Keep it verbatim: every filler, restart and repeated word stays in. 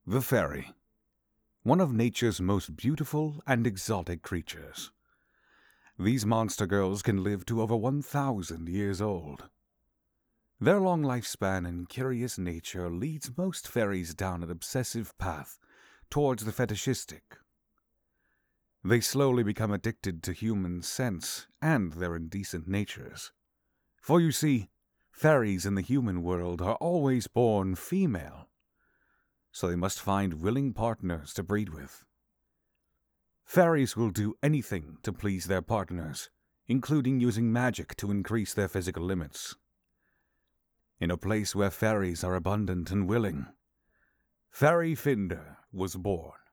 The fairy, one of nature's most beautiful and exotic creatures. These monster girls can live to over one thousand years old. Their long lifespan and curious nature leads most fairies down an obsessive path towards the fetishistic. They slowly become addicted to human scents and their indecent natures. For you see, fairies in the human world are always born female, so they must find willing partners to breed with. Fairies will do anything to please their partners, including using magic to increase their physical limits. In a place where fairies are abundant and willing, Fairy Finder was born.